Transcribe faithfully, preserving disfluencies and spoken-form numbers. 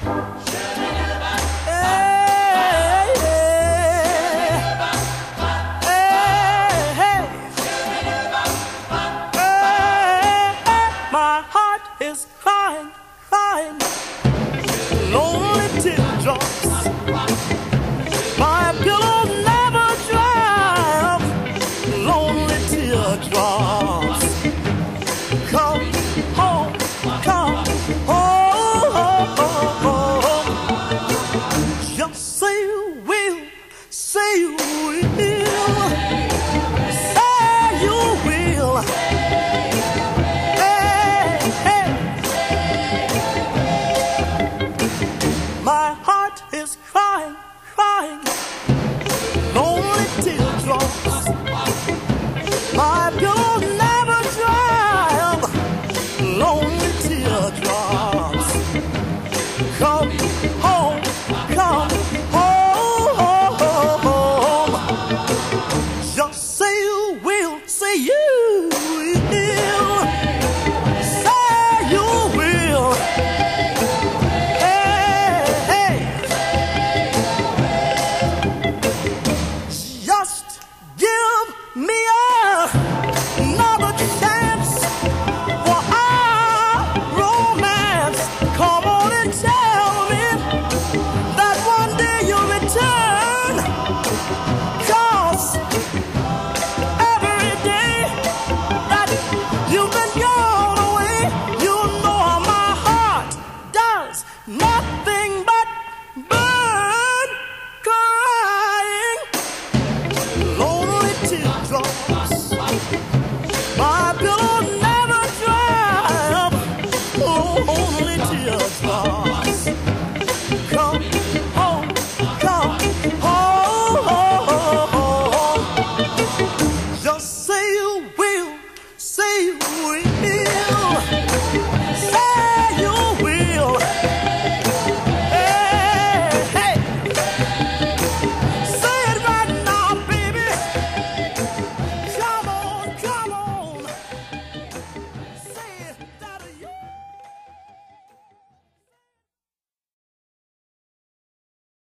Hey, hey, hey, hey, my heart is crying, crying, lonely teardrops. My pillow never dry up, lonely teardrops. Come home, come home. Just say you will, say you will, say you will. Hey, hey. My heart is crying, crying, lonely teardrops. My pillow never dry up, lonely teardrops. Come home, come home. Just say you will, say you will, say you will. Hey, hey. Just give me another chance for our romance. Come on and tell me that one day you'll return. 'Cause every day that you've been gone away, you know my heart does not